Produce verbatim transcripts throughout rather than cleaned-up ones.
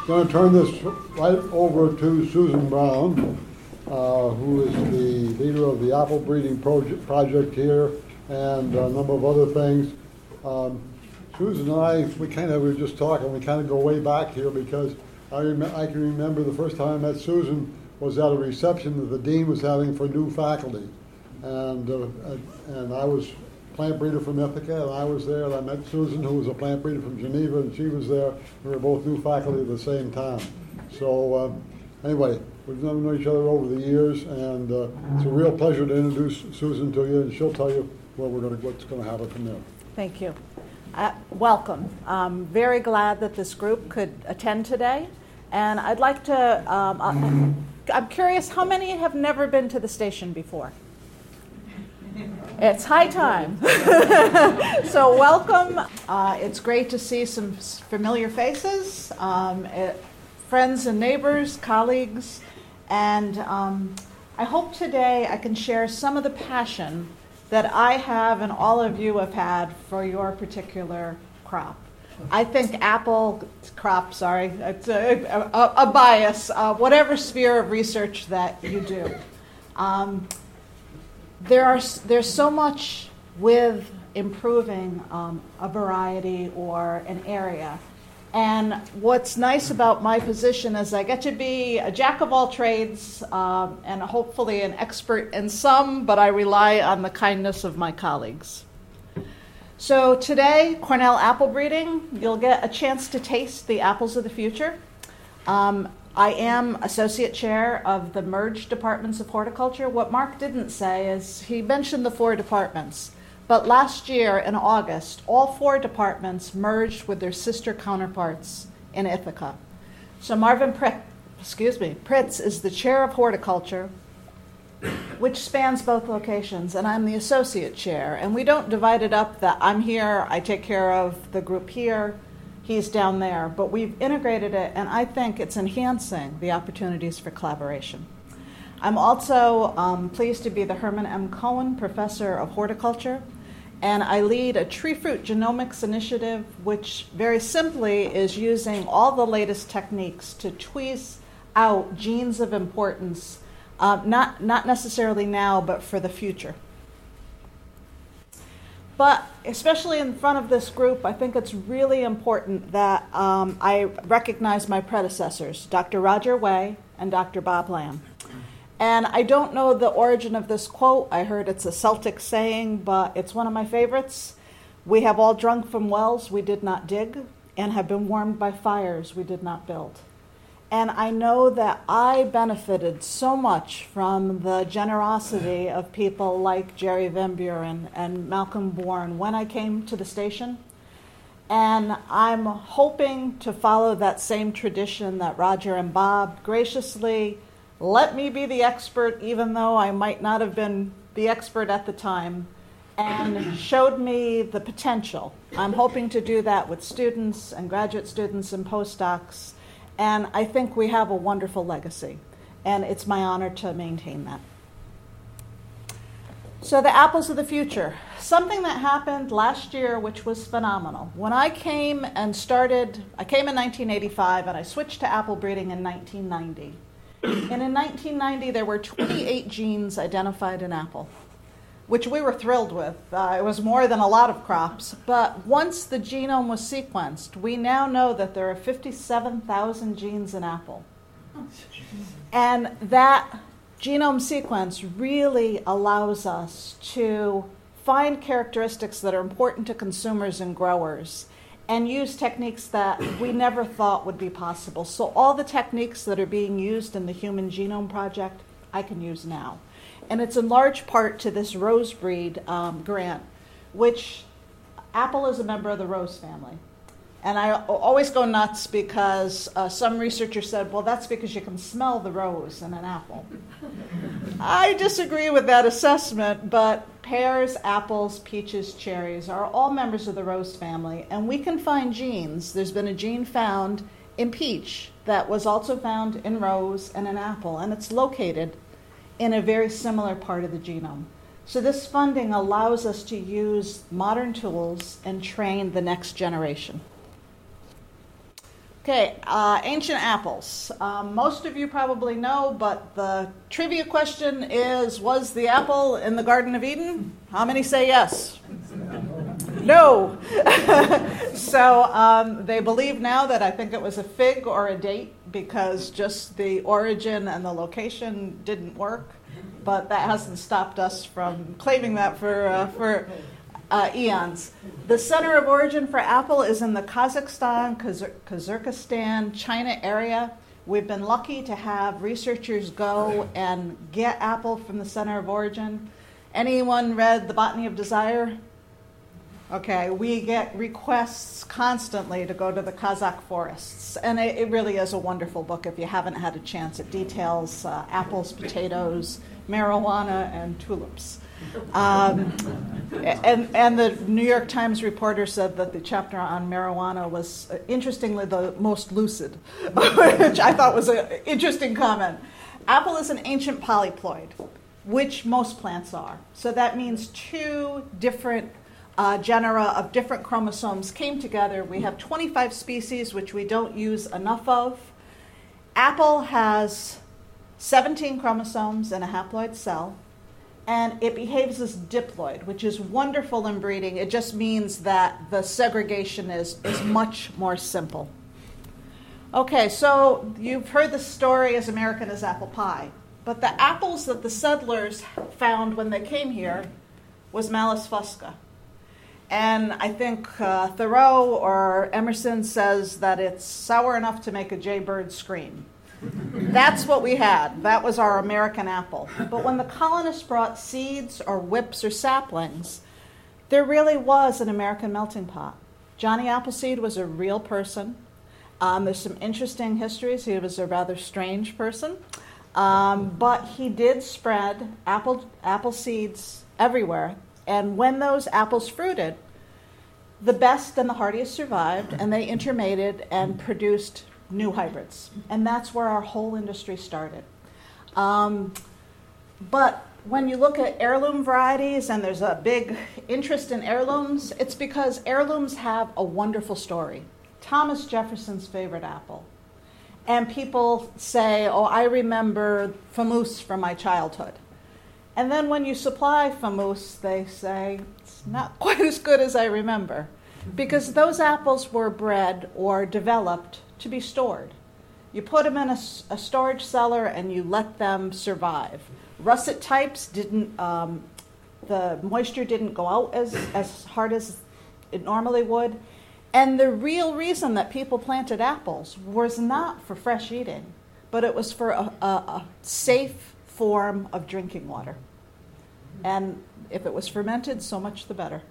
going to turn this right over to Susan Brown, uh, who is the leader of the apple breeding project, project here and a number of other things. Um, Susan and I, we kind of were just talking, we kind of go way back here because I, rem- I can remember the first time I met Susan was at a reception that the dean was having for new faculty. And uh, and I was plant breeder from Ithaca, and I was there, and I met Susan, who was a plant breeder from Geneva, and she was there. We were both new faculty at the same time. So uh, anyway, we've known each other over the years, and uh, it's a real pleasure to introduce Susan to you, and she'll tell you where we're going to, what's going to happen from there. Thank you. Uh, welcome. I'm very glad that this group could attend today, and I'd like to, um, uh, I'm curious, how many have never been to the station before? It's high time. So welcome. Uh, it's great to see some familiar faces, um, it, friends and neighbors, colleagues, and um, I hope today I can share some of the passion that I have and all of you have had for your particular crop. I think apple crop, sorry, it's a, a, a bias, uh, whatever sphere of research that you do. Um, There are there's so much with improving um, a variety or an area, and what's nice about my position is I get to be a jack of all trades um, and hopefully an expert in some, but I rely on the kindness of my colleagues. So today, Cornell Apple Breeding, you'll get a chance to taste the apples of the future. Um, I am associate chair of the merged departments of horticulture. What Mark didn't say is he mentioned the four departments, but last year in August, all four departments merged with their sister counterparts in Ithaca. So Marvin Pritz, excuse me, Pritz is the chair of horticulture, which spans both locations, and I'm the associate chair. And we don't divide it up that I'm here, I take care of the group here, he's down there, but we've integrated it, and I think it's enhancing the opportunities for collaboration. I'm also um, pleased to be the Herman M. Cohen Professor of Horticulture, and I lead a tree fruit genomics initiative, which very simply is using all the latest techniques to tweeze out genes of importance, uh, not, not necessarily now, but for the future. But especially in front of this group, I think it's really important that um, I recognize my predecessors, Doctor Roger Way and Doctor Bob Lamb. And I don't know the origin of this quote. I heard it's a Celtic saying, but it's one of my favorites. We have all drunk from wells we did not dig and have been warmed by fires we did not build. And I know that I benefited so much from the generosity of people like Jerry Van Buren and Malcolm Bourne when I came to the station. And I'm hoping to follow that same tradition that Roger and Bob graciously let me be the expert, even though I might not have been the expert at the time, and showed me the potential. I'm hoping to do that with students and graduate students and postdocs. And I think we have a wonderful legacy, and it's my honor to maintain that. So the apples of the future, something that happened last year which was phenomenal. When I came and started, I came in nineteen eighty-five and I switched to apple breeding in nineteen ninety. And in nineteen ninety there were twenty-eight genes identified in apple, which we were thrilled with. Uh, it was more than a lot of crops. But once the genome was sequenced, we now know that there are fifty-seven thousand genes in apple. And that genome sequence really allows us to find characteristics that are important to consumers and growers and use techniques that we never thought would be possible. So all the techniques that are being used in the Human Genome Project, I can use now. And it's in large part to this rose breed um, grant, which apple is a member of the rose family. And I always go nuts because uh, some researcher said, well, that's because you can smell the rose in an apple. I disagree with that assessment, but pears, apples, peaches, cherries are all members of the rose family, and we can find genes. There's been a gene found in peach that was also found in rose and in apple, and it's located in a very similar part of the genome. So this funding allows us to use modern tools and train the next generation. Okay, uh, ancient apples. Um, most of you probably know, but the trivia question is, was the apple in the Garden of Eden? How many say yes? No. So um, they believe now that I think it was a fig or a date because just the origin and the location didn't work. But that hasn't stopped us from claiming that for uh, for uh, eons. The center of origin for apple is in the Kazakhstan, Kazir- Kazakhstan, China area. We've been lucky to have researchers go and get apple from the center of origin. Anyone read The Botany of Desire? Okay, we get requests constantly to go to the Kazakh forests, and it, it really is a wonderful book if you haven't had a chance. It details uh, apples, potatoes, marijuana, and tulips. Um, and, and the New York Times reporter said that the chapter on marijuana was, uh, interestingly, the most lucid, which I thought was an interesting comment. Apple is an ancient polyploid, which most plants are. So that means two different Uh, genera of different chromosomes came together. We have twenty-five species, which we don't use enough of. Apple has seventeen chromosomes in a haploid cell, and it behaves as diploid, which is wonderful in breeding. It just means that the segregation is, is much more simple. Okay, so you've heard the story as American as apple pie, but the apples that the settlers found when they came here was Malus fusca. And I think uh, Thoreau or Emerson says that it's sour enough to make a jaybird scream. That's what we had. That was our American apple. But when the colonists brought seeds or whips or saplings, there really was an American melting pot. Johnny Appleseed was a real person. Um, there's some interesting histories. He was a rather strange person. Um, but he did spread apple, apple seeds everywhere. And when those apples fruited, the best and the hardiest survived, and they intermated and produced new hybrids. And that's where our whole industry started. Um, but when you look at heirloom varieties, and there's a big interest in heirlooms, it's because heirlooms have a wonderful story. Thomas Jefferson's favorite apple. And people say, oh, I remember Famous from my childhood. And then when you supply Famous, they say, it's not quite as good as I remember. Because those apples were bred or developed to be stored. You put them in a, a storage cellar and you let them survive. Russet types didn't, um, the moisture didn't go out as, as hard as it normally would. And the real reason that people planted apples was not for fresh eating, but it was for a, a, a safe form of drinking water. And if it was fermented, so much the better.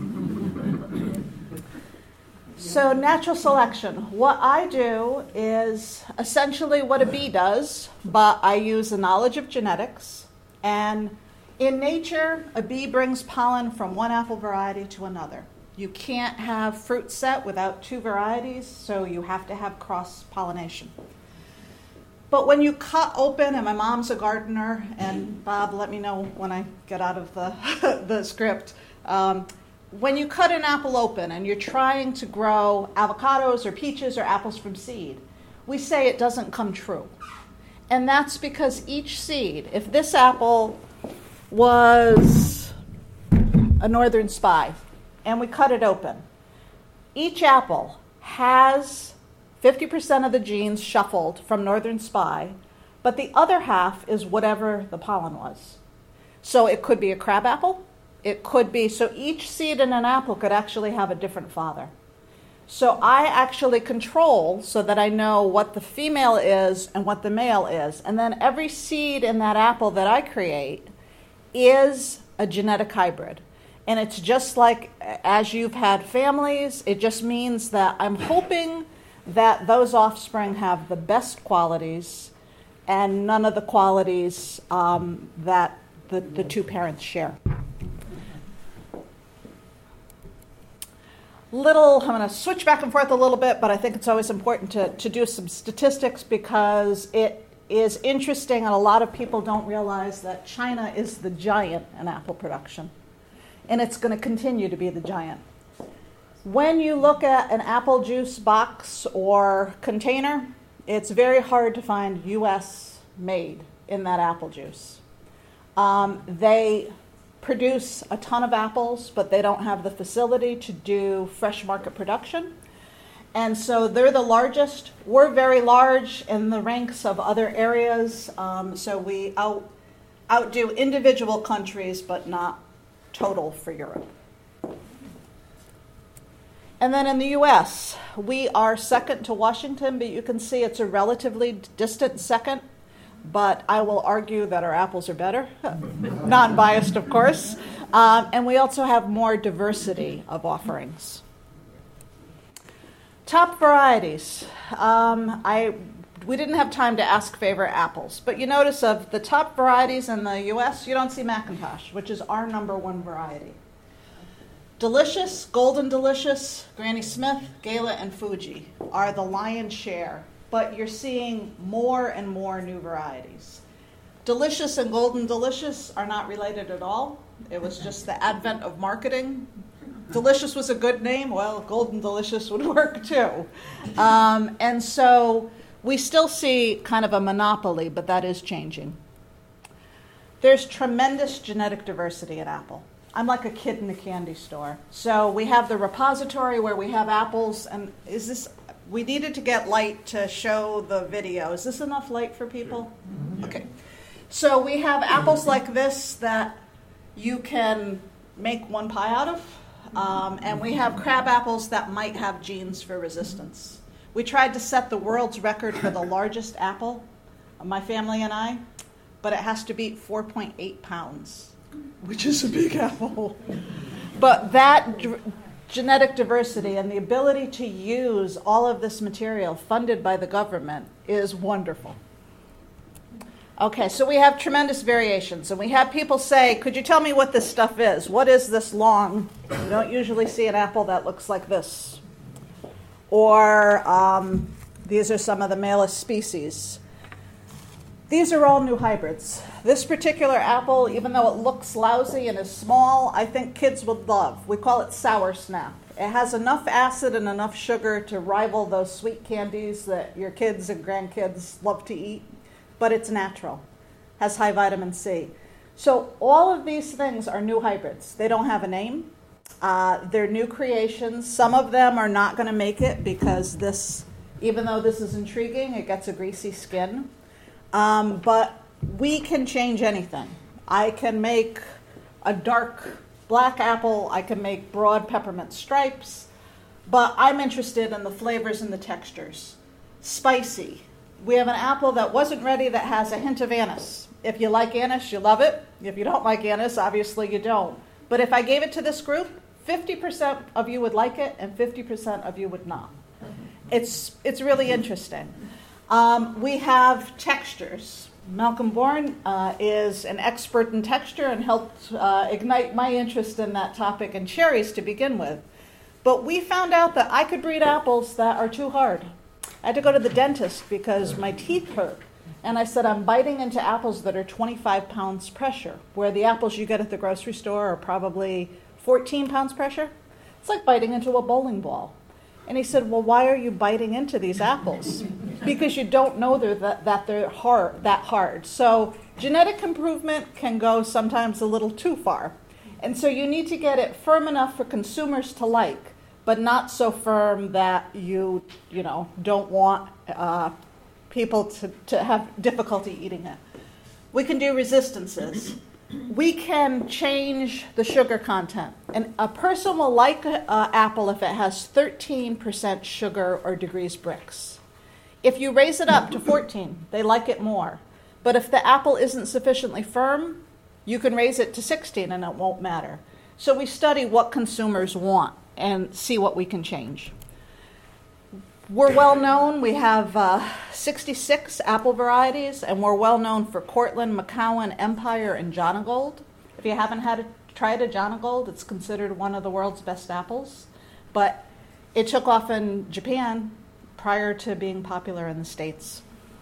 So natural selection. What I do is essentially what a bee does, but I use the knowledge of genetics. And in nature, a bee brings pollen from one apple variety to another. You can't have fruit set without two varieties, so you have to have cross-pollination. But when you cut open, and my mom's a gardener, and Bob, let me know when I get out of the, the script. Um, when you cut an apple open and you're trying to grow avocados or peaches or apples from seed, we say it doesn't come true. And that's because each seed, if this apple was a Northern Spy, and we cut it open, each apple has fifty percent of the genes shuffled from Northern Spy, but the other half is whatever the pollen was. So it could be a crab apple. It could be, so each seed in an apple could actually have a different father. So I actually control so that I know what the female is and what the male is. And then every seed in that apple that I create is a genetic hybrid. And it's just like as you've had families, it just means that I'm hoping that those offspring have the best qualities and none of the qualities um, that the, the two parents share. Little, I'm going to switch back and forth a little bit, but I think it's always important to, to do some statistics because it is interesting and a lot of people don't realize that China is the giant in apple production. And it's going to continue to be the giant. When you look at an apple juice box or container, it's very hard to find U S made in that apple juice. Um, they produce a ton of apples, but they don't have the facility to do fresh market production. And so they're the largest. We're very large in the ranks of other areas. Um, so we out, outdo individual countries, but not total for Europe. And then in the U S, we are second to Washington, but you can see it's a relatively distant second. But I will argue that our apples are better, non-biased, of course. Um, and we also have more diversity of offerings. Top varieties. Um, I we didn't have time to ask favorite apples, but you notice of the top varieties in the U S, you don't see McIntosh, which is our number one variety. Delicious, Golden Delicious, Granny Smith, Gala, and Fuji are the lion's share, but you're seeing more and more new varieties. Delicious and Golden Delicious are not related at all. It was just the advent of marketing. Delicious was a good name. Well, Golden Delicious would work too. Um, and so we still see kind of a monopoly, but that is changing. There's tremendous genetic diversity at Apple. I'm like a kid in a candy store. So we have the repository where we have apples, and is this, we needed to get light to show the video. Is this enough light for people? Okay. So we have apples like this that you can make one pie out of. Um, and we have crab apples that might have genes for resistance. We tried to set the world's record for the largest apple, my family and I, but it has to be four point eight pounds, which is a big apple. But that d- genetic diversity and the ability to use all of this material funded by the government is wonderful. Okay, so we have tremendous variations, and we have people say, could you tell me what this stuff is? What is this long? You don't usually see an apple that looks like this. Or um, these are some of the Malus species. These are all new hybrids. This particular apple, even though it looks lousy and is small, I think kids would love. We call it Sour Snap. It has enough acid and enough sugar to rival those sweet candies that your kids and grandkids love to eat. But it's natural, has high vitamin C. So all of these things are new hybrids. They don't have a name. Uh, they're new creations. Some of them are not going to make it because this, even though this is intriguing, it gets a greasy skin. Um, but we can change anything. I can make a dark black apple. I can make broad peppermint stripes. But I'm interested in the flavors and the textures. Spicy. We have an apple that wasn't ready that has a hint of anise. If you like anise, you love it. If you don't like anise, obviously you don't. But if I gave it to this group, fifty percent of you would like it and fifty percent of you would not. It's, it's really interesting. Um, we have textures. Malcolm Bourne uh, is an expert in texture and helped uh, ignite my interest in that topic and cherries to begin with. But we found out that I could breed apples that are too hard. I had to go to the dentist because my teeth hurt. And I said, I'm biting into apples that are twenty-five pounds pressure, where the apples you get at the grocery store are probably fourteen pounds pressure. It's like biting into a bowling ball. And he said, well, why are you biting into these apples? Because you don't know they're that, that they're hard, that hard. So genetic improvement can go sometimes a little too far. And so you need to get it firm enough for consumers to like, but not so firm that you, you know, don't want uh, people to, to have difficulty eating it. We can do resistances. We can change the sugar content. And a person will like an apple if it has thirteen percent sugar or degrees Brix. If you raise it up to fourteen, they like it more. But if the apple isn't sufficiently firm, you can raise it to sixteen and it won't matter. So we study what consumers want and see what we can change. We're well known. We have uh, sixty-six apple varieties, and we're well known for Cortland, Macallan, Empire, and Jonagold. If you haven't had a, tried a Jonagold, it's considered one of the world's best apples. But it took off in Japan prior to being popular in the States.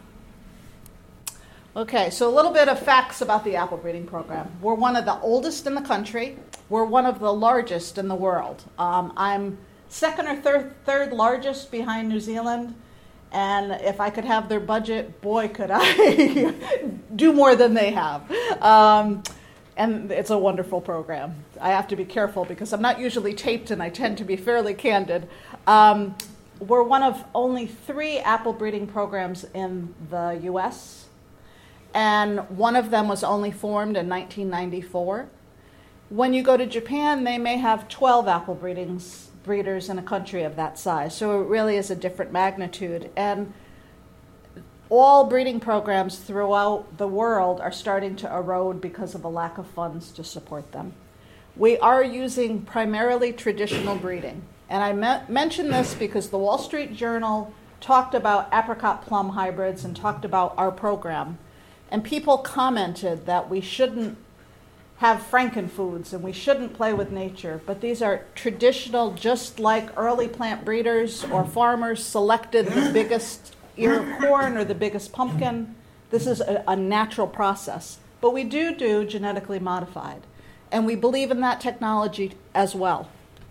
Okay, so a little bit of facts about the apple breeding program. We're one of the oldest in the country. We're one of the largest in the world. Um, I'm second or third, third largest behind New Zealand. And if I could have their budget, boy, could I do more than they have. Um, and it's a wonderful program. I have to be careful because I'm not usually taped and I tend to be fairly candid. Um, we're one of only three apple breeding programs in the U S, and one of them was only formed in nineteen ninety-four. When you go to Japan, they may have twelve apple breedings breeders in a country of that size. So it really is a different magnitude. And all breeding programs throughout the world are starting to erode because of a lack of funds to support them. We are using primarily traditional breeding. And I me- mention this because the Wall Street Journal talked about apricot plum hybrids and talked about our program. And people commented that we shouldn't have frankenfoods and we shouldn't play with nature, but these are traditional, just like early plant breeders or farmers selected the biggest ear of corn or the biggest pumpkin. This is a, a natural process, but we do do genetically modified, and we believe in that technology as well.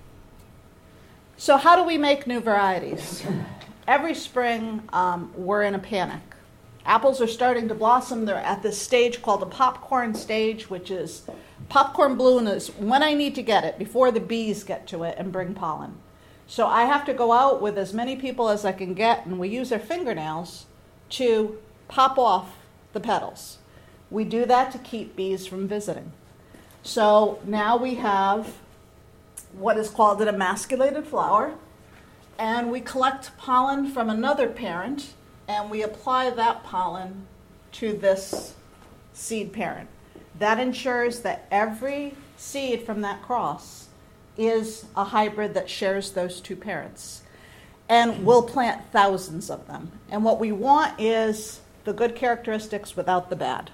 So how do we make new varieties? Every spring, um, we're in a panic. Apples are starting to blossom. They're at this stage called the popcorn stage, which is popcorn bloom is when I need to get it before the bees get to it and bring pollen. So I have to go out with as many people as I can get, and we use our fingernails to pop off the petals. We do that to keep bees from visiting. So now we have what is called an emasculated flower, and we collect pollen from another parent, and we apply that pollen to this seed parent. That ensures that every seed from that cross is a hybrid that shares those two parents. And we'll plant thousands of them. And what we want is the good characteristics without the bad.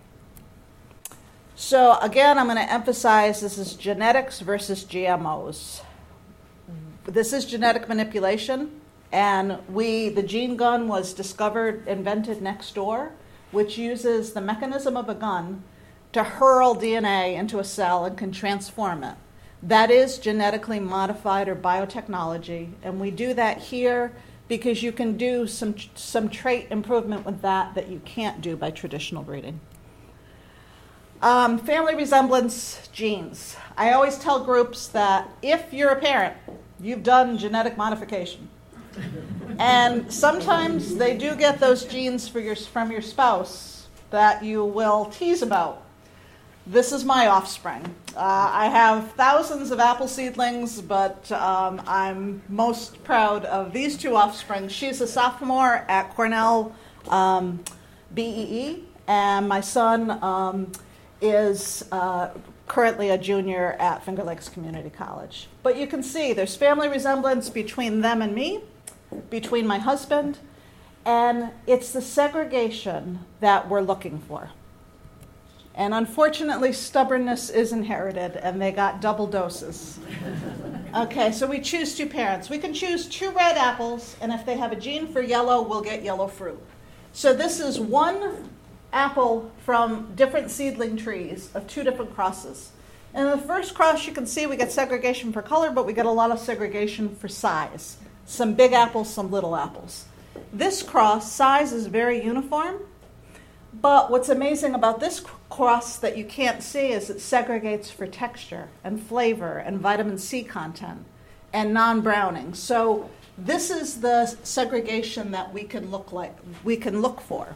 So again, I'm going to emphasize this is genetics versus G M Os. This is genetic manipulation. And we, the gene gun was discovered, invented next door, which uses the mechanism of a gun to hurl D N A into a cell and can transform it. That is genetically modified or biotechnology, and we do that here because you can do some some trait improvement with that that you can't do by traditional breeding. Um, family resemblance genes. I always tell groups that if you're a parent, you've done genetic modification. And sometimes they do get those genes for your, from your spouse that you will tease about. This is my offspring. Uh, I have thousands of apple seedlings, but um, I'm most proud of these two offspring. She's a sophomore at Cornell um, B E E, and my son um, is uh, currently a junior at Finger Lakes Community College. But you can see there's family resemblance between them and me, between my husband, and it's the segregation that we're looking for. And unfortunately, stubbornness is inherited, and they got double doses. Okay, so we choose two parents. We can choose two red apples, and if they have a gene for yellow, we'll get yellow fruit. So this is one apple from different seedling trees of two different crosses. And in the first cross, you can see we get segregation for color, but we get a lot of segregation for size. Some big apples, some little apples. This cross, size is very uniform, but what's amazing about this cross that you can't see is it segregates for texture and flavor and vitamin C content and non-browning. So this is the segregation that we can look like, we can look for.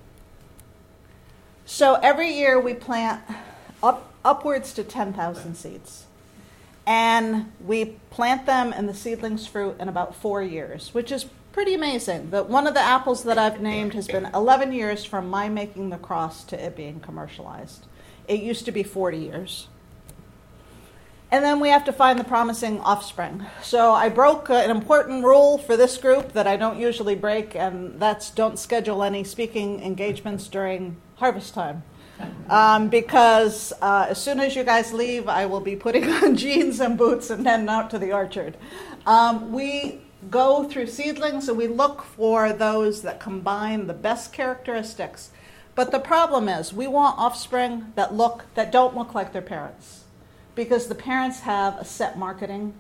So every year we plant up, upwards to ten thousand seeds. And we plant them and the seedlings fruit in about four years, which is pretty amazing. The, one of the apples that I've named has been eleven years from my making the cross to it being commercialized. It used to be forty years. And then we have to find the promising offspring. So I broke uh, an important rule for this group that I don't usually break, and that's don't schedule any speaking engagements during harvest time. Um, because uh, as soon as you guys leave, I will be putting on jeans and boots and heading out to the orchard. Um, we go through seedlings and we look for those that combine the best characteristics. But the problem is we want offspring that look that don't look like their parents, because the parents have a set marketing.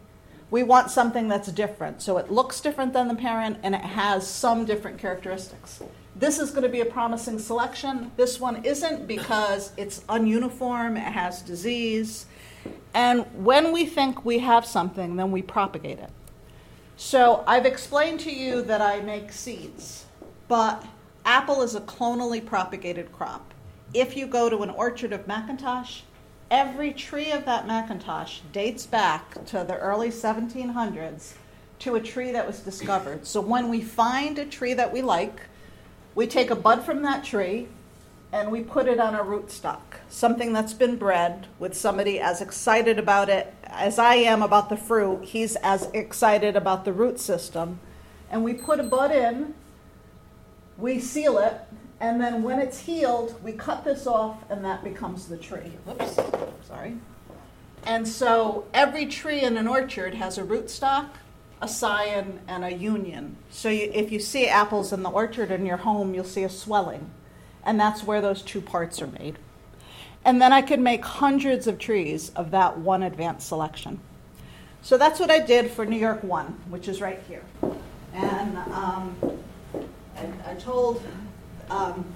We want something that's different. So it looks different than the parent, and it has some different characteristics. This is going to be a promising selection. This one isn't because it's ununiform, it has disease. And when we think we have something, then we propagate it. So I've explained to you that I make seeds, but apple is a clonally propagated crop. If you go to an orchard of McIntosh, every tree of that McIntosh dates back to the early seventeen hundreds to a tree that was discovered. So when we find a tree that we like, we take a bud from that tree and we put it on a rootstock, something that's been bred with somebody as excited about it as I am about the fruit. He's as excited about the root system. And we put a bud in, we seal it, and then when it's healed, we cut this off and that becomes the tree. Whoops, sorry. And so every tree in an orchard has a rootstock, a scion, and a union. So you, if you see apples in the orchard in your home, you'll see a swelling. And that's where those two parts are made. And then I could make hundreds of trees of that one advanced selection. So that's what I did for New York one, which is right here. And um, I, I told um,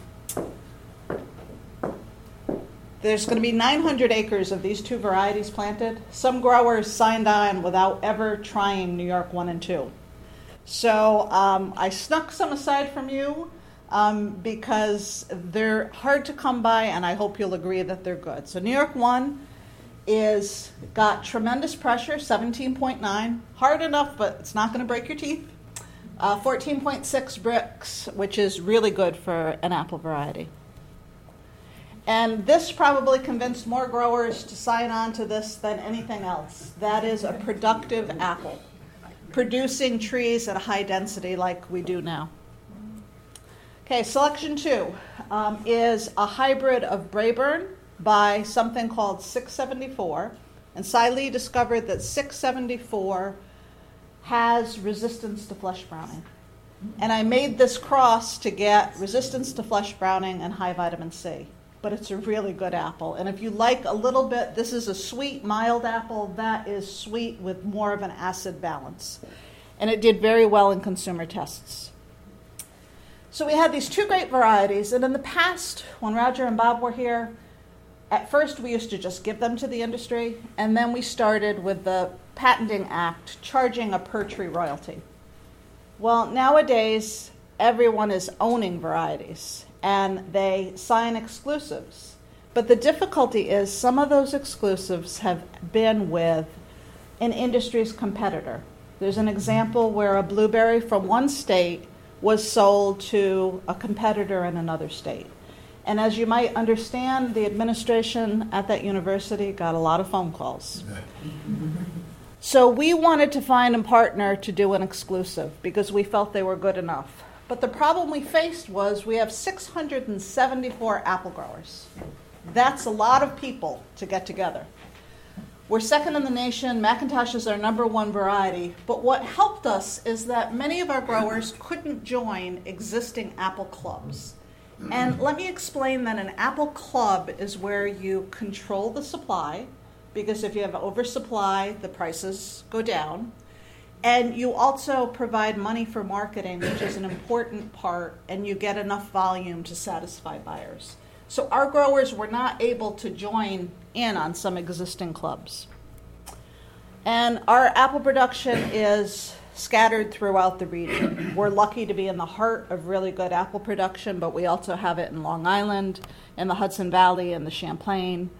there's going to be nine hundred acres of these two varieties planted. Some growers signed on without ever trying New York one and two. So um, I snuck some aside from you. Um, because they're hard to come by, and I hope you'll agree that they're good. So New York one is got tremendous pressure, seventeen point nine, hard enough, but it's not going to break your teeth. Uh, fourteen point six Brix, which is really good for an apple variety. And this probably convinced more growers to sign on to this than anything else. That is a productive apple, producing trees at a high density like we do now. Okay, selection two um, is a hybrid of Braeburn by something called six seventy-four. And Cy Lee discovered that six seventy-four has resistance to flesh browning. And I made this cross to get resistance to flesh browning and high vitamin C. But it's a really good apple. And if you like a little bit, this is a sweet, mild apple. That is sweet with more of an acid balance. And it did very well in consumer tests. So we had these two great varieties, and in the past, when Roger and Bob were here, at first we used to just give them to the industry, and then we started with the Patenting Act charging a per tree royalty. Well, nowadays, everyone is owning varieties, and they sign exclusives. But the difficulty is some of those exclusives have been with an industry's competitor. There's an example where a blueberry from one state was sold to a competitor in another state. And as you might understand, the administration at that university got a lot of phone calls. So we wanted to find a partner to do an exclusive because we felt they were good enough. But the problem we faced was we have six hundred seventy-four apple growers. That's a lot of people to get together. We're second in the nation. McIntosh is our number one variety. But what helped us is that many of our growers couldn't join existing apple clubs. And let me explain that an apple club is where you control the supply, because if you have oversupply, the prices go down. And you also provide money for marketing, which is an important part, and you get enough volume to satisfy buyers. So our growers were not able to join in on some existing clubs. And our apple production is scattered throughout the region. We're lucky to be in the heart of really good apple production, but we also have it in Long Island, in the Hudson Valley, in the Champlain.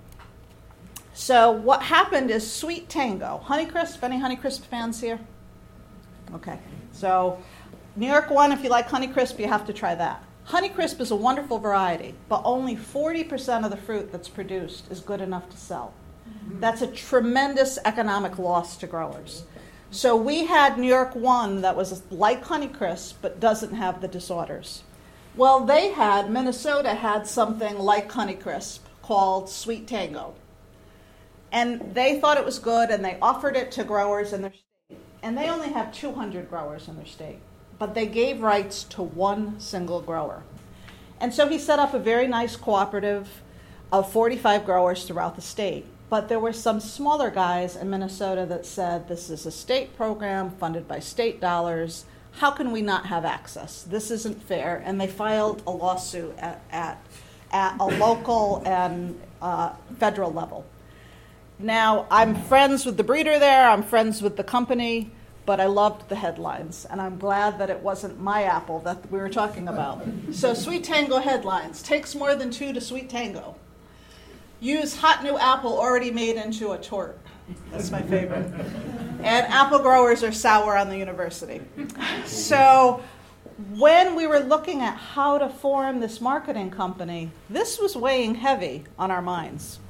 So what happened is Sweet Tango. Honeycrisp, any Honeycrisp fans here? Okay, so New York one, if you like Honeycrisp, you have to try that. Honeycrisp is a wonderful variety, but only forty percent of the fruit that's produced is good enough to sell. Mm-hmm. That's a tremendous economic loss to growers. So we had New York one that was like Honeycrisp, but doesn't have the disorders. Well, they had, Minnesota had something like Honeycrisp called Sweet Tango. And they thought it was good, and they offered it to growers in their state. And they only have two hundred growers in their state. But they gave rights to one single grower. And so he set up a very nice cooperative of forty-five growers throughout the state. but there were some smaller guys in Minnesota that said, this is a state program funded by state dollars. How can we not have access? This isn't fair. And they filed a lawsuit at, at, at a local and uh, federal level. Now, I'm friends with the breeder there. I'm friends with the company. But I loved the headlines, and I'm glad that it wasn't my apple that we were talking about. So Sweet Tango headlines: takes more than two to sweet tango. Use hot new apple already made into a tort. That's my favorite. And apple growers are sour on the university. So when we were looking at how to form this marketing company, this was weighing heavy on our minds.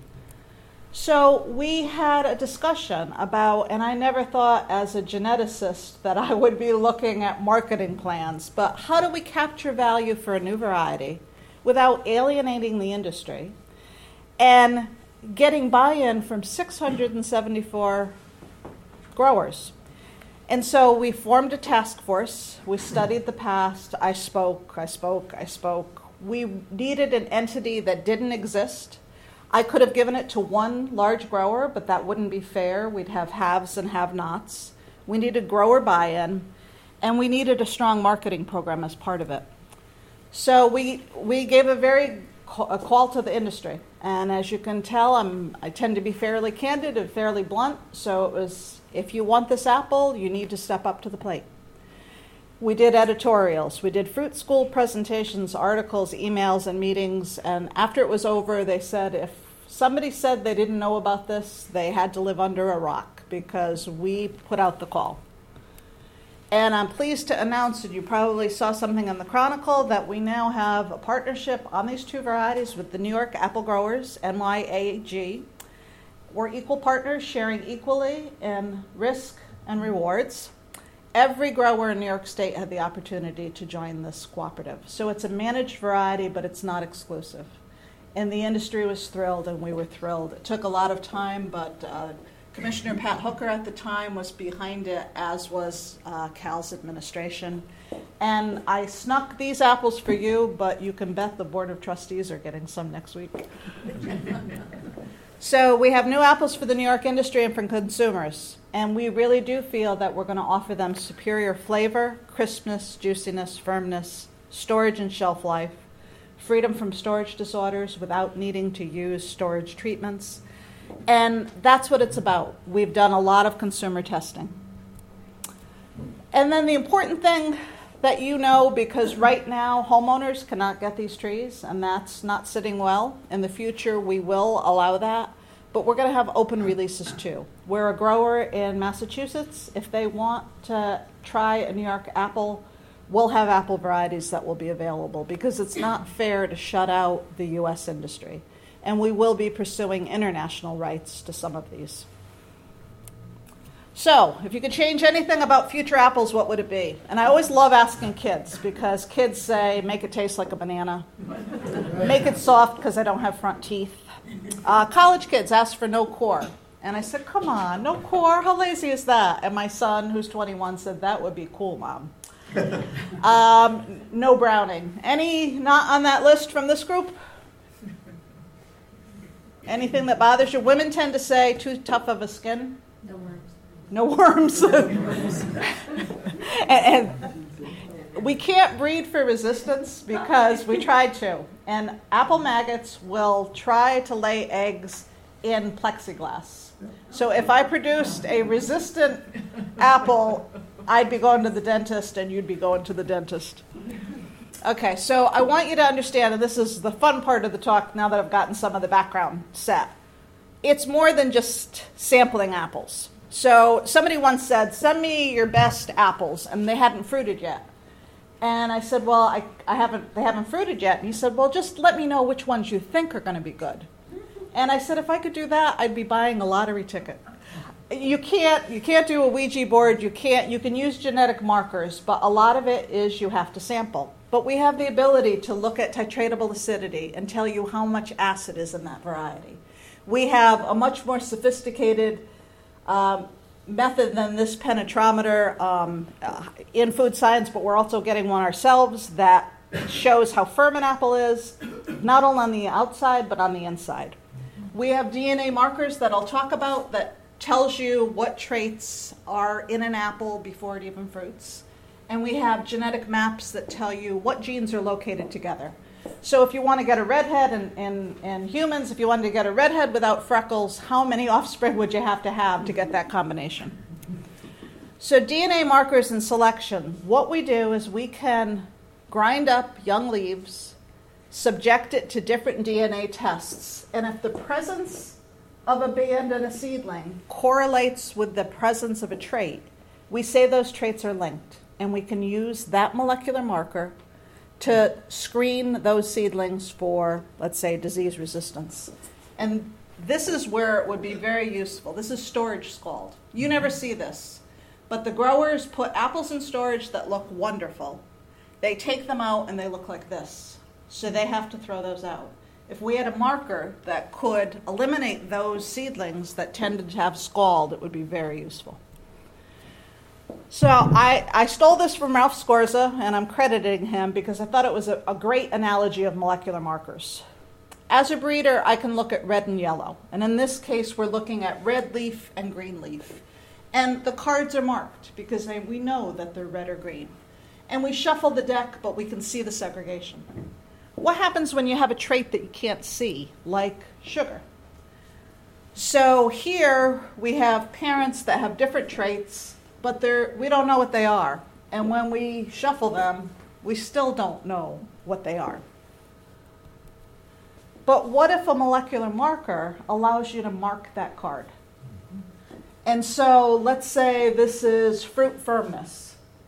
So we had a discussion about, and I never thought as a geneticist that I would be looking at marketing plans, but how do we capture value for a new variety without alienating the industry and getting buy-in from six hundred seventy-four growers? And so we formed a task force. We studied the past. I spoke, I spoke, I spoke. We needed an entity that didn't exist. I could have given it to one large grower, but that wouldn't be fair. We'd have haves and have-nots. We needed grower buy-in, and we needed a strong marketing program as part of it. So we we gave a very a call to the industry, and as you can tell, I'm I tend to be fairly candid and fairly blunt. So it was, if you want this apple, you need to step up to the plate. We did editorials. We did fruit school presentations, articles, emails, and meetings. And after it was over, they said if somebody said they didn't know about this, they had to live under a rock, because we put out the call. And I'm pleased to announce that you probably saw something in the Chronicle that we now have a partnership on these two varieties with the New York Apple Growers, N Y A G. We're equal partners, sharing equally in risk and rewards. Every grower in New York State had the opportunity to join this cooperative. So it's a managed variety, but it's not exclusive. And the industry was thrilled, and we were thrilled. It took a lot of time, but uh, Commissioner Pat Hooker at the time was behind it, as was uh, Cal's administration. And I snuck these apples for you, but you can bet the Board of Trustees are getting some next week. So we have new apples for the New York industry and for consumers. And we really do feel that we're going to offer them superior flavor, crispness, juiciness, firmness, storage and shelf life, freedom from storage disorders without needing to use storage treatments. And that's what it's about. We've done a lot of consumer testing. And then the important thing that you know, because right now homeowners cannot get these trees, and that's not sitting well. In the future, we will allow that. But we're going to have open releases too. Where a grower in Massachusetts, if they want to try a New York apple, we'll have apple varieties that will be available, because it's not fair to shut out the U S industry. And we will be pursuing international rights to some of these. So, if you could change anything about future apples, what would it be? And I always love asking kids, because kids say, make it taste like a banana. Make it soft because I don't have front teeth. Uh, college kids ask for no core. And I said, come on, no core? How lazy is that? And my son, who's twenty-one, said, that would be cool, Mom. um, no browning. Any not on that list from this group? Anything that bothers you? Women tend to say, too tough of a skin. No worms. No worms. and, and we can't breed for resistance because we tried to. And apple maggots will try to lay eggs in plexiglass. So if I produced a resistant apple, I'd be going to the dentist and you'd be going to the dentist. Okay, so I want you to understand, and this is the fun part of the talk now that I've gotten some of the background set. It's more than just sampling apples. So somebody once said, send me your best apples, and they hadn't fruited yet. And I said, well, I, I haven't, they haven't fruited yet. And he said, well, just let me know which ones you think are going to be good. And I said, if I could do that, I'd be buying a lottery ticket. You can't, you can't do a Ouija board. You can't, you can use genetic markers, but a lot of it is you have to sample. But we have the ability to look at titratable acidity and tell you how much acid is in that variety. We have a much more sophisticated um, method than this penetrometer um, uh, in food science, but we're also getting one ourselves that shows how firm an apple is, not only on the outside, but on the inside. We have D N A markers that I'll talk about that tells you what traits are in an apple before it even fruits. And we have genetic maps that tell you what genes are located together. So if you want to get a redhead in, in, in humans, if you wanted to get a redhead without freckles, how many offspring would you have to have to get that combination? So D N A markers and selection, what we do is we can grind up young leaves, subject it to different D N A tests, and if the presence of a band in a seedling correlates with the presence of a trait, we say those traits are linked, and we can use that molecular marker to screen those seedlings for, let's say, disease resistance. And this is where it would be very useful. This is storage scald. You never see this, but the growers put apples in storage that look wonderful. They take them out and they look like this, so they have to throw those out. If we had a marker that could eliminate those seedlings that tended to have scald, it would be very useful. So I, I stole this from Ralph Scorza, and I'm crediting him because I thought it was a, a great analogy of molecular markers. As a breeder, I can look at red and yellow. And in this case, we're looking at red leaf and green leaf. And the cards are marked because they, we know that they're red or green. And we shuffle the deck, but we can see the segregation. What happens when you have a trait that you can't see, like sugar? So here we have parents that have different traits, but they're, we don't know what they are. And when we shuffle them, we still don't know what they are. But what if a molecular marker allows you to mark that card? And so let's say this is fruit firmness.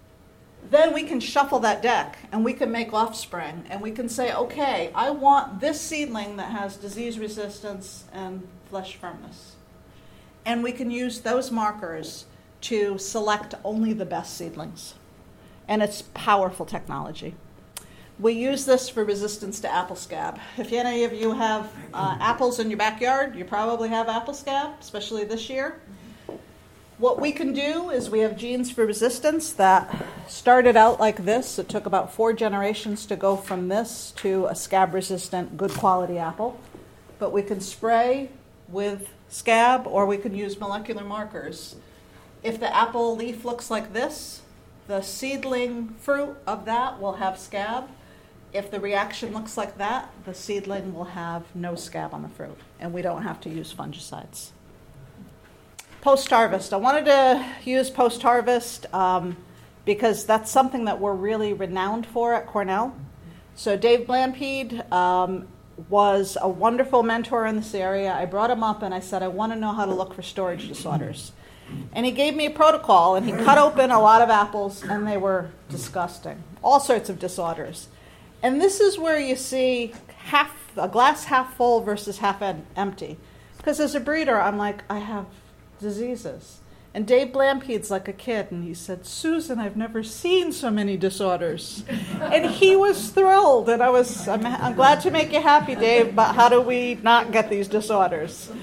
Then we can shuffle that deck and we can make offspring and we can say, okay, I want this seedling that has disease resistance and flesh firmness. And we can use those markers to select only the best seedlings. And it's powerful technology. We use this for resistance to apple scab. If any of you have uh, apples in your backyard, you probably have apple scab, especially this year. What we can do is we have genes for resistance that started out like this. It took about four generations to go from this to a scab-resistant, good quality apple. But we can spray with scab or we can use molecular markers. If the apple leaf looks like this, the seedling fruit of that will have scab. If the reaction looks like that, the seedling will have no scab on the fruit, and we don't have to use fungicides. Post-harvest. I wanted to use post-harvest um, because that's something that we're really renowned for at Cornell. So Dave Blanpede um, was a wonderful mentor in this area. I brought him up and I said, I want to know how to look for storage disorders. And he gave me a protocol, and he cut open a lot of apples, and they were disgusting. All sorts of disorders. And this is where you see half a glass half full versus half empty. Because as a breeder, I'm like, I have diseases. And Dave Blampede's like a kid, and he said, Susan, I've never seen so many disorders. And he was thrilled, and I was, I'm, I'm glad to make you happy, Dave, but how do we not get these disorders?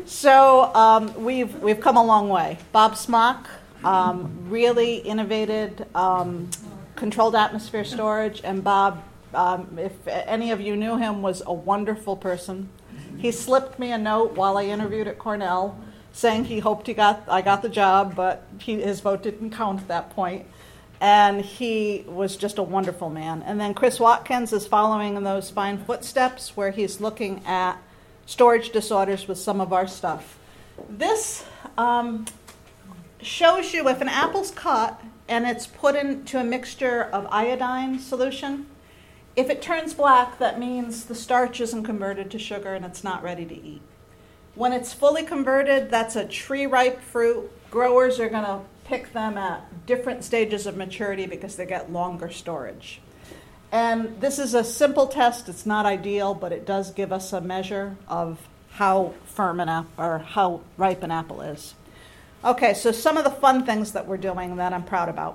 So um, we've we've come a long way. Bob Smock um, really innovated um, controlled atmosphere storage, and Bob, um, if any of you knew him, was a wonderful person. He slipped me a note while I interviewed at Cornell, saying he hoped he got I got the job, but he, his vote didn't count at that point. And he was just a wonderful man. And then Chris Watkins is following in those fine footsteps where he's looking at storage disorders with some of our stuff. This um, shows you if an apple's cut and it's put into a mixture of iodine solution, if it turns black, that means the starch isn't converted to sugar and it's not ready to eat. When it's fully converted, that's a tree-ripe fruit. Growers are going to pick them at different stages of maturity because they get longer storage. And this is a simple test. It's not ideal, but it does give us a measure of how firm an apple or how ripe an apple is. Okay, so some of the fun things that we're doing that I'm proud about.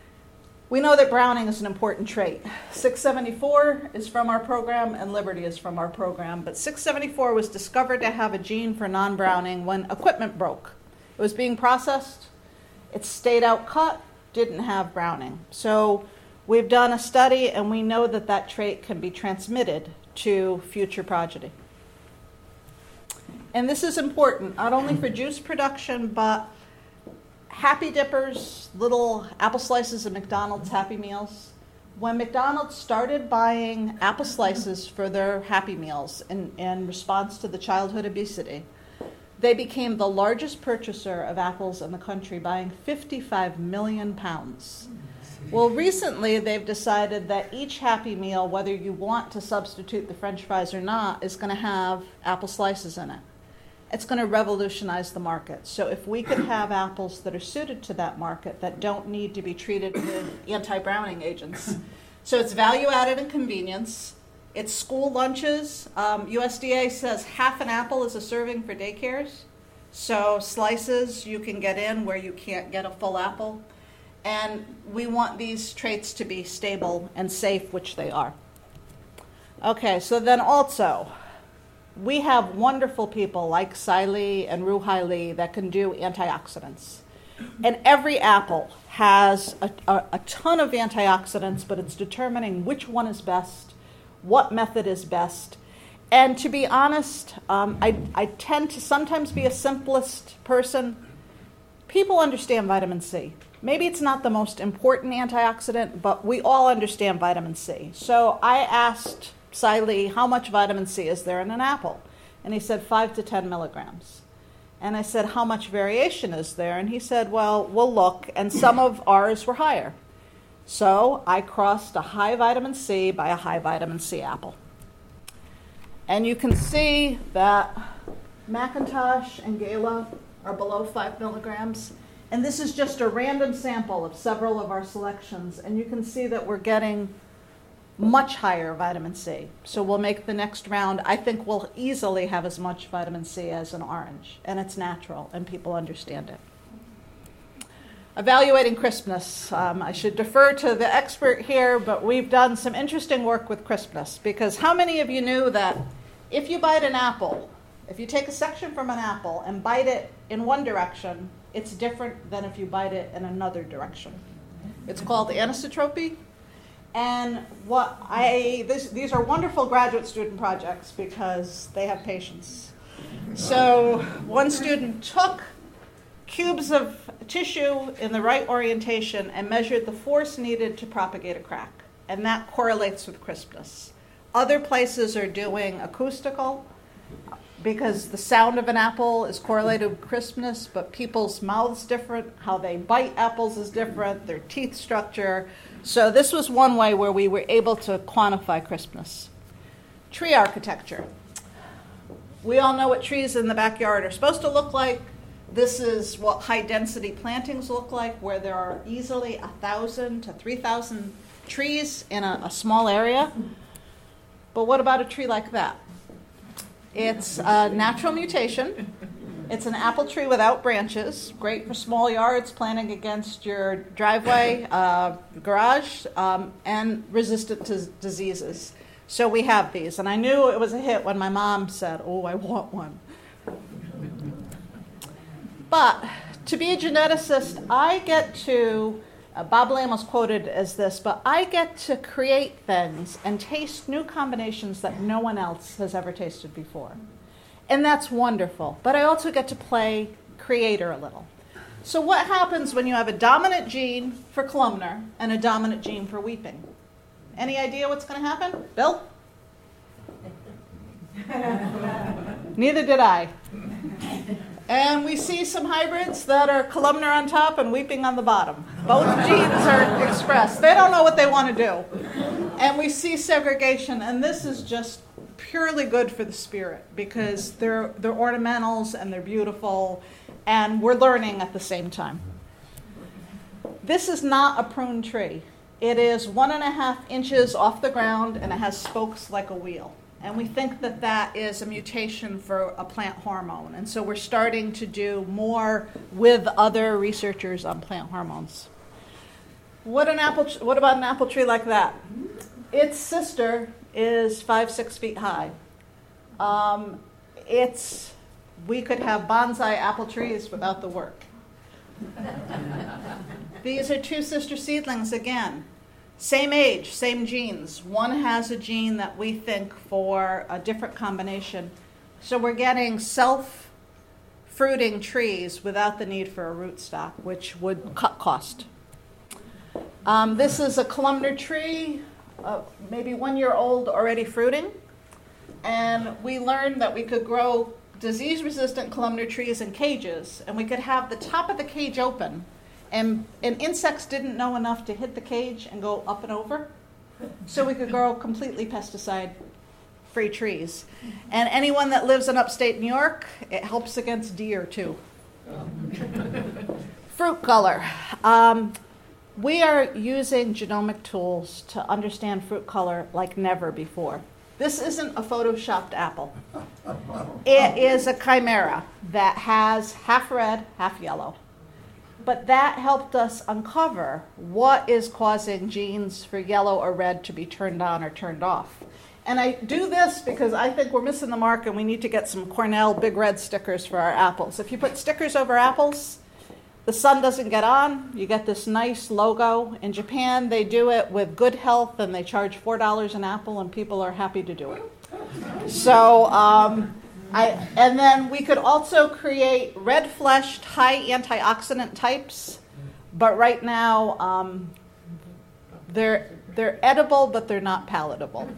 We know that browning is an important trait. six seventy-four is from our program and Liberty is from our program, but six seventy-four was discovered to have a gene for non-browning when equipment broke. It was being processed, it stayed out cut, didn't have browning. So we've done a study and we know that that trait can be transmitted to future progeny. and this is important, not only for juice production, but Happy Dippers, little apple slices of McDonald's Happy Meals. When McDonald's started buying apple slices for their Happy Meals in, in response to the childhood obesity, they became the largest purchaser of apples in the country, buying fifty-five million pounds. Well, recently they've decided that each Happy Meal, whether you want to substitute the French fries or not, is going to have apple slices in it. It's going to revolutionize the market. So if we could have apples that are suited to that market that don't need to be treated with anti-browning agents. So it's value added and convenience. It's school lunches. Um, U S D A says half an apple is a serving for daycares. So slices you can get in where you can't get a full apple. And we want these traits to be stable and safe, which they are. Okay, so then also, we have wonderful people like Siley and Ruhai Lee that can do antioxidants. And every apple has a, a, a ton of antioxidants, but it's determining which one is best, what method is best. And to be honest, um, I, I tend to sometimes be a simplest person. People understand vitamin C. Maybe it's not the most important antioxidant, but we all understand vitamin C. So I asked Siley, how much vitamin C is there in an apple? And he said five to ten milligrams. And I said, how much variation is there? And he said, well, we'll look. And some of ours were higher. So I crossed a high vitamin C by a high vitamin C apple. And you can see that McIntosh and Gala are below five milligrams. And this is just a random sample of several of our selections. And you can see that we're getting much higher vitamin C. So we'll make the next round. I think we'll easily have as much vitamin C as an orange. And it's natural, and people understand it. Evaluating crispness. Um, I should defer to the expert here, but we've done some interesting work with crispness. Because how many of you knew that if you bite an apple, if you take a section from an apple and bite it in one direction, it's different than if you bite it in another direction. It's called anisotropy. And what I this, these are wonderful graduate student projects because they have patience. So one student took cubes of tissue in the right orientation and measured the force needed to propagate a crack. And that correlates with crispness. Other places are doing acoustical, because the sound of an apple is correlated with crispness, but people's mouths different, how they bite apples is different, their teeth structure. So this was one way where we were able to quantify crispness. Tree architecture. We all know what trees in the backyard are supposed to look like. This is what high-density plantings look like, where there are easily one thousand to three thousand trees in a, a small area. But what about a tree like that? It's a natural mutation. It's an apple tree without branches, great for small yards, planting against your driveway, uh, garage, um, and resistant to diseases. So we have these. And I knew it was a hit when my mom said, oh, I want one. But to be a geneticist, I get to, uh, Bob Lamb was quoted as this, but I get to create things and taste new combinations that no one else has ever tasted before. And that's wonderful. But I also get to play creator a little. So what happens when you have a dominant gene for columnar and a dominant gene for weeping? Any idea what's going to happen? Bill? Neither did I. And we see some hybrids that are columnar on top and weeping on the bottom. Both genes are expressed. They don't know what they want to do. And we see segregation, and this is just purely good for the spirit because they're, they're ornamentals and they're beautiful, and we're learning at the same time. This is not a prune tree. It is one and a half inches off the ground, and it has spokes like a wheel. And we think that that is a mutation for a plant hormone. And so we're starting to do more with other researchers on plant hormones. What an apple? What about an apple tree like that? Its sister is five, six feet high. Um, it's we could have bonsai apple trees without the work. These are two sister seedlings again. Same age, same genes. One has a gene that we think for a different combination. So we're getting self-fruiting trees without the need for a rootstock, which would cut cost. Um, this is a columnar tree, uh, maybe one year old, already fruiting. And we learned that we could grow disease-resistant columnar trees in cages, and we could have the top of the cage open. And, and insects didn't know enough to hit the cage and go up and over. So we could grow completely pesticide-free trees. And anyone that lives in upstate New York, it helps against deer, too. Fruit color. Um, we are using genomic tools to understand fruit color like never before. This isn't a photoshopped apple. It is a chimera that has half red, half yellow. But that helped us uncover what is causing genes for yellow or red to be turned on or turned off. And I do this because I think we're missing the mark and we need to get some Cornell Big Red stickers for our apples. If you put stickers over apples, the sun doesn't get on. You get this nice logo. In Japan, they do it with Good Health, and they charge four dollars an apple, and people are happy to do it. So, um, I, and then we could also create red-fleshed, high antioxidant types, but right now um, they're they're edible, but they're not palatable.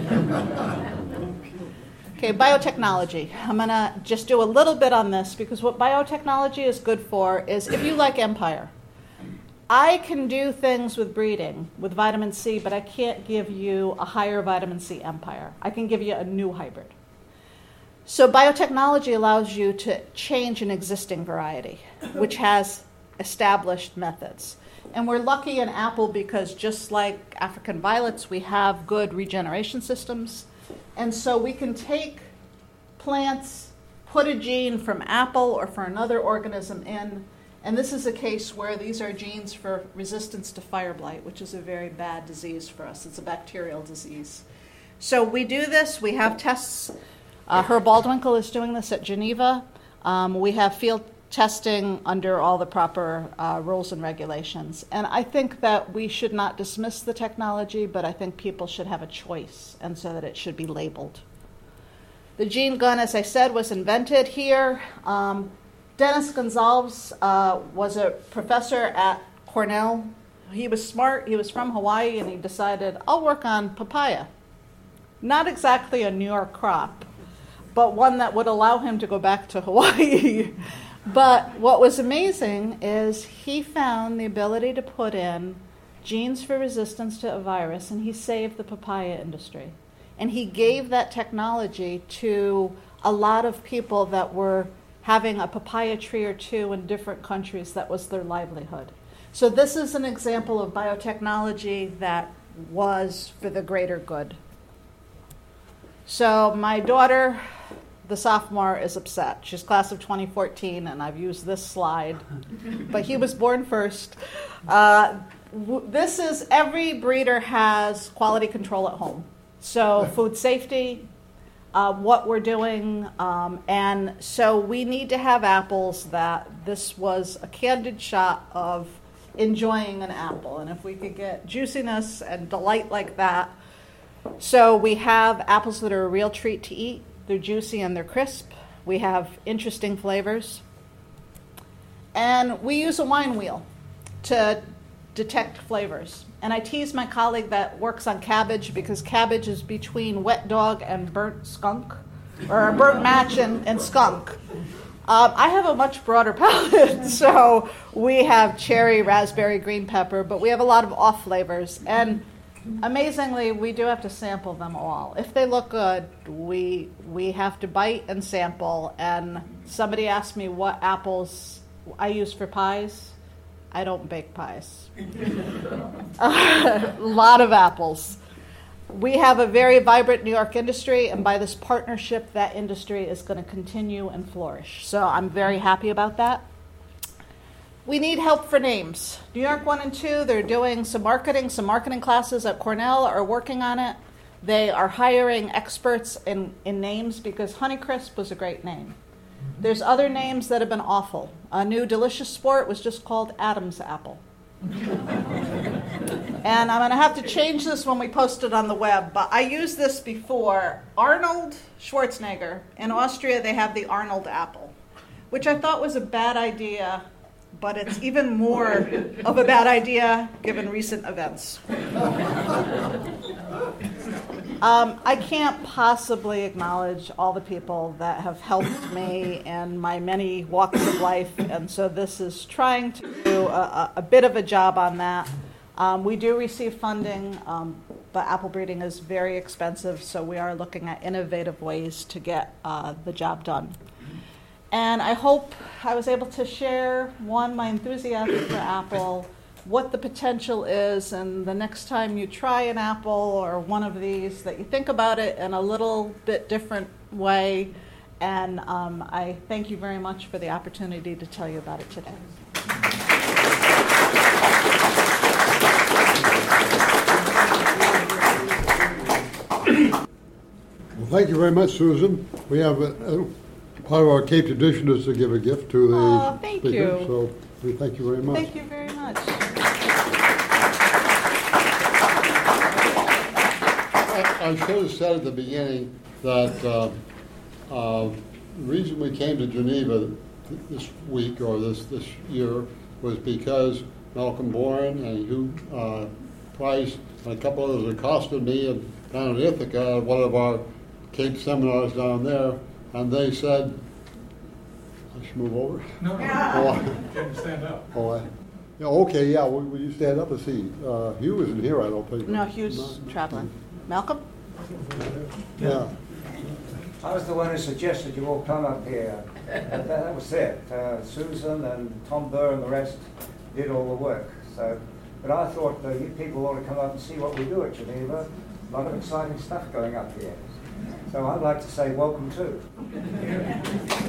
Okay, biotechnology. I'm going to just do a little bit on this because what biotechnology is good for is if you like empire. I can do things with breeding, with vitamin C, but I can't give you a higher vitamin C empire. I can give you a new hybrid. So biotechnology allows you to change an existing variety, which has established methods. And we're lucky in apple because just like African violets, we have good regeneration systems. And so we can take plants, put a gene from apple or for another organism in, and this is a case where these are genes for resistance to fire blight, which is a very bad disease for us. It's a bacterial disease. So we do this. We have tests. Uh, Herb Baldwinkle is doing this at Geneva. Um, we have field testing under all the proper uh, rules and regulations. And I think that we should not dismiss the technology, but I think people should have a choice, and so that it should be labeled. The gene gun, as I said, was invented here. Um, Dennis Gonzalez uh, was a professor at Cornell. He was smart. He was from Hawaii, and he decided, I'll work on papaya. Not exactly a New York crop, but one that would allow him to go back to Hawaii. But what was amazing is he found the ability to put in genes for resistance to a virus, and he saved the papaya industry. And he gave that technology to a lot of people that were having a papaya tree or two in different countries. That was their livelihood. So this is an example of biotechnology that was for the greater good. So my daughter, the sophomore, is upset. She's class of twenty fourteen, and I've used this slide, but he was born first. Uh, w- this is, every breeder has quality control at home. So food safety, uh, what we're doing, um, and so we need to have apples that this was a candid shot of enjoying an apple. And if we could get juiciness and delight like that. So we have apples that are a real treat to eat. They're juicy and they're crisp. We have interesting flavors. And we use a wine wheel to detect flavors. And I tease my colleague that works on cabbage because cabbage is between wet dog and burnt skunk, or a burnt match and, and skunk. Um, I have a much broader palate, so we have cherry, raspberry, green pepper, but we have a lot of off flavors. And amazingly, we do have to sample them all. If they look good, we we have to bite and sample. And somebody asked me what apples I use for pies. I don't bake pies. A lot of apples. We have a very vibrant New York industry, and by this partnership, that industry is going to continue and flourish. So I'm very happy about that. We need help for names. New York one and two, they're doing some marketing. Some marketing classes at Cornell are working on it. They are hiring experts in, in names because Honeycrisp was a great name. There's other names that have been awful. A new delicious sport was just called Adam's apple. And I'm going to have to change this when we post it on the web, but I used this before. Arnold Schwarzenegger. In Austria, they have the Arnold apple, which I thought was a bad idea, but it's even more of a bad idea given recent events. Um, I can't possibly acknowledge all the people that have helped me in my many walks of life, and so this is trying to do a, a bit of a job on that. Um, we do receive funding, um, but apple breeding is very expensive, so we are looking at innovative ways to get uh, the job done. And I hope I was able to share, one, my enthusiasm for apple, what the potential is, and the next time you try an apple or one of these, that you think about it in a little bit different way. And um, I thank you very much for the opportunity to tell you about it today. Well, thank you very much, Susan. We have a, a part of our Cape tradition is to give a gift to the Oh, thank speaker, you. so we thank you very much. Thank you very much. I, I should have said at the beginning that uh, uh, the reason we came to Geneva this week or this, this year was because Malcolm Boren and Hugh uh, Price and a couple others accosted me and down in Ithaca at one of our Cape seminars down there, and they said, I should move over? No, no, Oh, can stand up. oh, I, yeah, okay, yeah, will, will you stand up and see? Uh, Hugh isn't here, I don't think. No, Hugh's No. traveling. Malcolm? Yeah. I was the one who suggested you all come up here. And that was it. Uh, Susan and Tom Burr and the rest did all the work. So, but I thought uh, you people ought to come up and see what we do at Geneva. A lot of exciting stuff going up here. So I'd like to say welcome too.